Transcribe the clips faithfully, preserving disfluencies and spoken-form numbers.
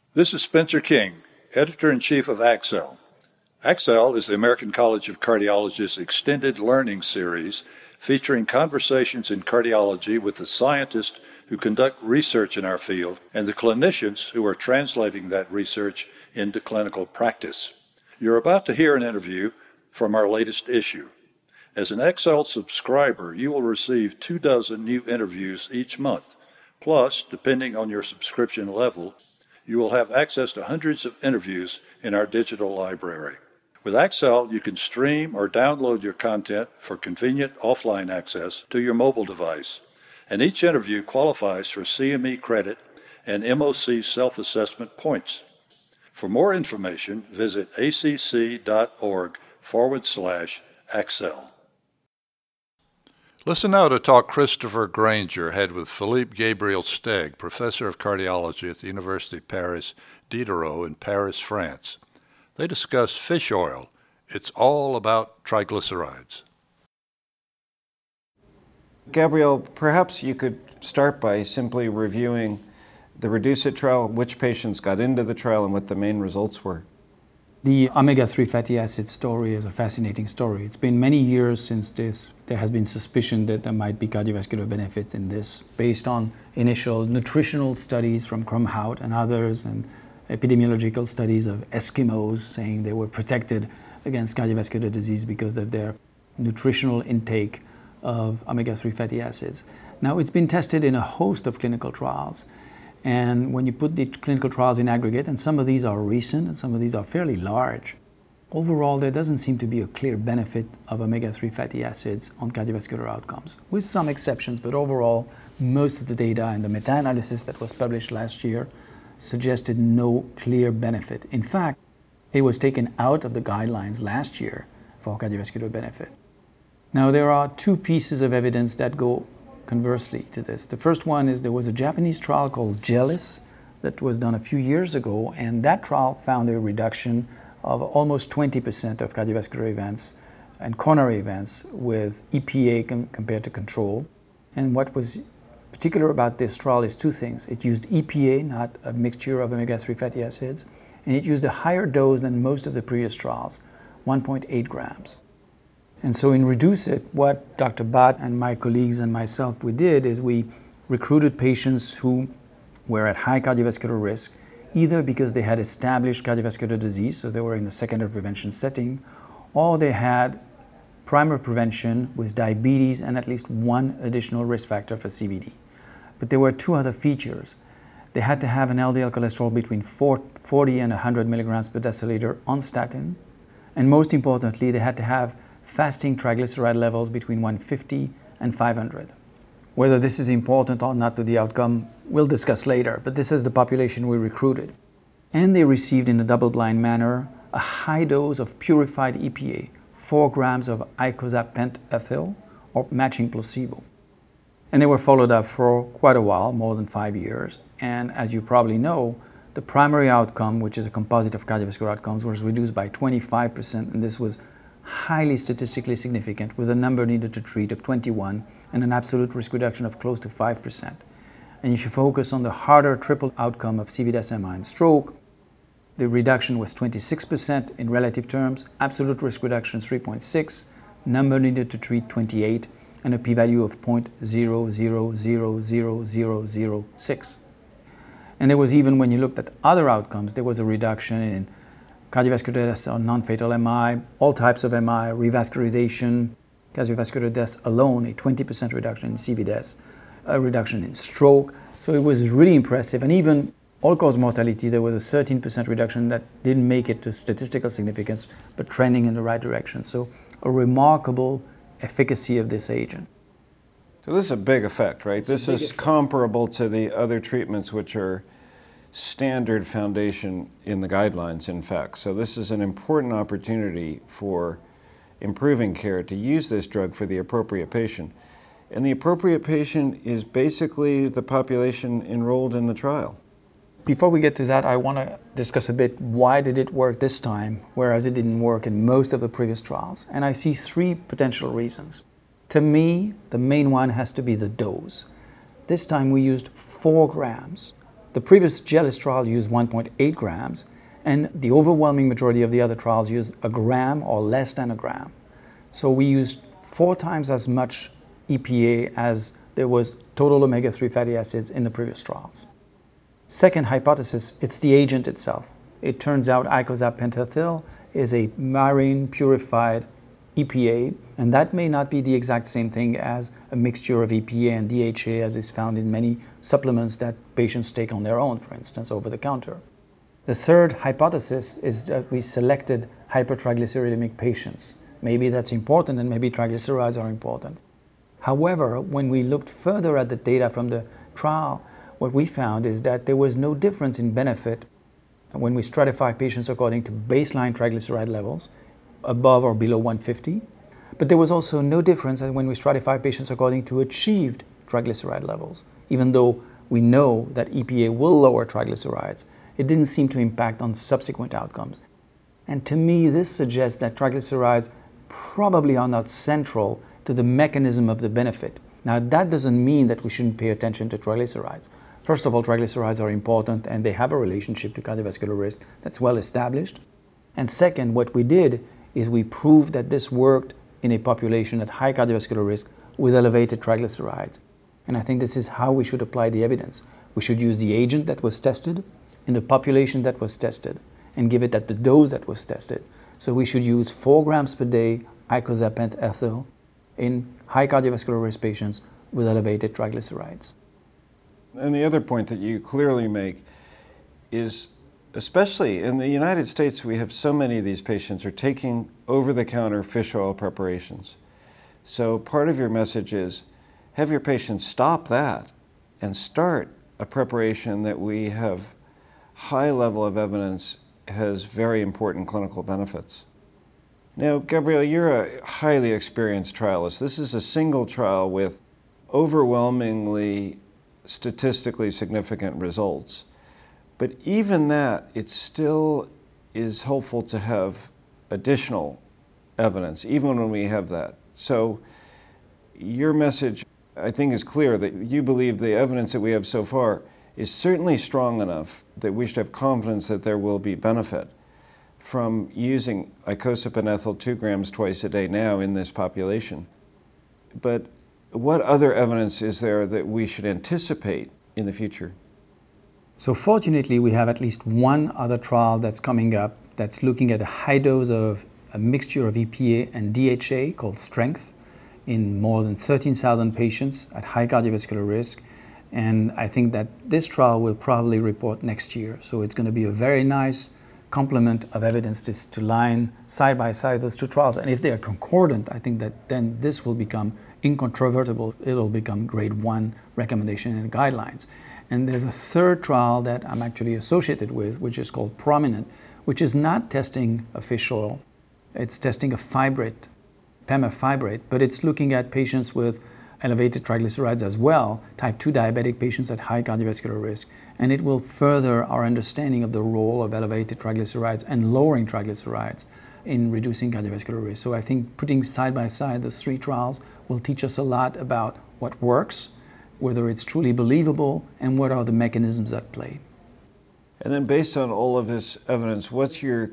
This is Spencer King, Editor-in-Chief of Accel. Accel is the American College of Cardiology's extended learning series featuring conversations in cardiology with the scientists who conduct research in our field and the clinicians who are translating that research into clinical practice. You're about to hear an interview from our latest issue. As an Accel subscriber, you will receive two dozen new interviews each month. Plus, depending on your subscription level, you will have access to hundreds of interviews in our digital library. With Accel, you can stream or download your content for convenient offline access to your mobile device, and each interview qualifies for C M E credit and M O C self-assessment points. For more information, visit acc.org forward slash Accel. Listen now to talk Christopher Granger had with Philippe Gabriel Steg, Professor of Cardiology at the University of Paris Diderot in Paris, France. They discuss fish oil. It's all about triglycerides. Gabriel, perhaps you could start by simply reviewing the REDUCE-IT trial, which patients got into the trial, and what the main results were. The omega three fatty acid story is a fascinating story. It's been many years since this. There has been suspicion that there might be cardiovascular benefits in this based on initial nutritional studies from Cromhout and others and epidemiological studies of Eskimos saying they were protected against cardiovascular disease because of their nutritional intake of omega three fatty acids. Now, it's been tested in a host of clinical trials. And when you put the clinical trials in aggregate, and some of these are recent and some of these are fairly large, overall there doesn't seem to be a clear benefit of omega three fatty acids on cardiovascular outcomes, with some exceptions, but overall most of the data and the meta-analysis that was published last year suggested no clear benefit. In fact, it was taken out of the guidelines last year for cardiovascular benefit. Now, there are two pieces of evidence that go conversely to this. The first one is there was a Japanese trial called JELIS that was done a few years ago, and that trial found a reduction of almost twenty percent of cardiovascular events and coronary events with E P A com- compared to control. And what was particular about this trial is two things. It used E P A, not a mixture of omega three fatty acids, and it used a higher dose than most of the previous trials, one point eight grams. And so in REDUCE-IT, what Doctor Bhatt and my colleagues and myself we did is we recruited patients who were at high cardiovascular risk, either because they had established cardiovascular disease, so they were in the secondary prevention setting, or they had primary prevention with diabetes and at least one additional risk factor for C V D. But there were two other features. They had to have an L D L cholesterol between forty and one hundred milligrams per deciliter on statin, and most importantly, they had to have fasting triglyceride levels between one fifty and five hundred. Whether this is important or not to the outcome, we'll discuss later, but this is the population we recruited. And they received in a double-blind manner a high dose of purified E P A, four grams of icosapent ethyl, or matching placebo. And they were followed up for quite a while, more than five years. And as you probably know, the primary outcome, which is a composite of cardiovascular outcomes, was reduced by twenty-five percent, and this was highly statistically significant with a number needed to treat of twenty-one and an absolute risk reduction of close to five percent. And if you focus on the harder triple outcome of C V D S M I and stroke, the reduction was twenty-six percent in relative terms, absolute risk reduction three point six, number needed to treat twenty-eight, and a p-value of zero point zero zero zero zero zero zero six. And there was even, when you looked at other outcomes, there was a reduction in cardiovascular deaths or non-fatal M I, all types of M I, revascularization, cardiovascular deaths alone, a twenty percent reduction in C V D S, a reduction in stroke. So it was really impressive. And even all-cause mortality, there was a thirteen percent reduction that didn't make it to statistical significance, but trending in the right direction. So a remarkable efficacy of this agent. So this is a big effect, right? It's this is effect. Comparable to the other treatments which are standard foundation in the guidelines, in fact. So this is an important opportunity for improving care to use this drug for the appropriate patient. And the appropriate patient is basically the population enrolled in the trial. Before we get to that, I want to discuss a bit why did it work this time, whereas it didn't work in most of the previous trials. And I see three potential reasons. To me, the main one has to be the dose. This time we used four grams. The previous Jealous trial used one point eight grams, and the overwhelming majority of the other trials used a gram or less than a gram. So we used four times as much E P A as there was total omega three fatty acids in the previous trials. Second hypothesis, it's the agent itself. It turns out icosapent pentothal is a marine purified E P A, and that may not be the exact same thing as a mixture of E P A and D H A as is found in many supplements that patients take on their own, for instance, over the counter. The third hypothesis is that we selected hypertriglyceridemic patients. Maybe that's important, and maybe triglycerides are important. However, when we looked further at the data from the trial, what we found is that there was no difference in benefit when we stratify patients according to baseline triglyceride levels, above or below one fifty. But there was also no difference when we stratify patients according to achieved triglyceride levels. Even though we know that E P A will lower triglycerides, it didn't seem to impact on subsequent outcomes. And to me, this suggests that triglycerides probably are not central to the mechanism of the benefit. Now, that doesn't mean that we shouldn't pay attention to triglycerides. First of all, triglycerides are important and they have a relationship to cardiovascular risk that's well established. And second, what we did is we proved that this worked in a population at high cardiovascular risk with elevated triglycerides. And I think this is how we should apply the evidence. We should use the agent that was tested in the population that was tested and give it at the dose that was tested. So we should use four grams per day icosapent ethyl in high cardiovascular risk patients with elevated triglycerides. And the other point that you clearly make is, especially in the United States, we have so many of these patients are taking over-the-counter fish oil preparations. So part of your message is have your patients stop that and start a preparation that we have high level of evidence has very important clinical benefits. Now, Gabriel, you're a highly experienced trialist. This is a single trial with overwhelmingly statistically significant results. But even that, it still is helpful to have additional evidence, even when we have that. So your message, I think, is clear that you believe the evidence that we have so far is certainly strong enough that we should have confidence that there will be benefit from using icosapent ethyl two grams twice a day now in this population. But what other evidence is there that we should anticipate in the future? So fortunately, we have at least one other trial that's coming up that's looking at a high dose of a mixture of E P A and D H A called STRENGTH in more than thirteen thousand patients at high cardiovascular risk. And I think that this trial will probably report next year. So it's going to be a very nice complement of evidence to, to line side by side those two trials. And if they are concordant, I think that then this will become incontrovertible. It'll become grade one recommendation and guidelines. And there's a third trial that I'm actually associated with, which is called PROMINENT, which is not testing a fish oil. It's testing a fibrate, pemafibrate, but it's looking at patients with elevated triglycerides as well, type two diabetic patients at high cardiovascular risk. And it will further our understanding of the role of elevated triglycerides and lowering triglycerides in reducing cardiovascular risk. So I think putting side by side those three trials will teach us a lot about what works, whether it's truly believable, and what are the mechanisms at play. And then based on all of this evidence, what's your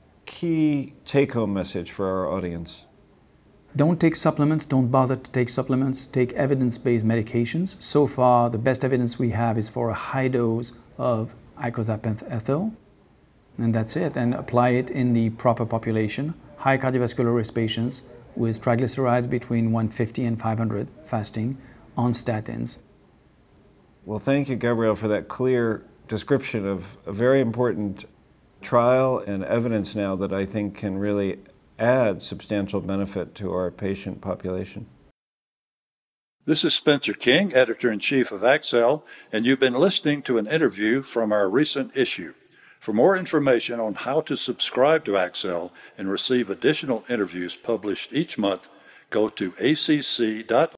key take-home message for our audience? Don't take supplements, don't bother to take supplements, take evidence-based medications. So far, the best evidence we have is for a high dose of icosapent ethyl, and that's it, and apply it in the proper population, high cardiovascular risk patients with triglycerides between one fifty and five hundred fasting on statins. Well, thank you, Gabriel, for that clear description of a very important trial and evidence now that I think can really add substantial benefit to our patient population. This is Spencer King, Editor-in-Chief of Accell, and you've been listening to an interview from our recent issue. For more information on how to subscribe to Accell and receive additional interviews published each month, go to A C C dot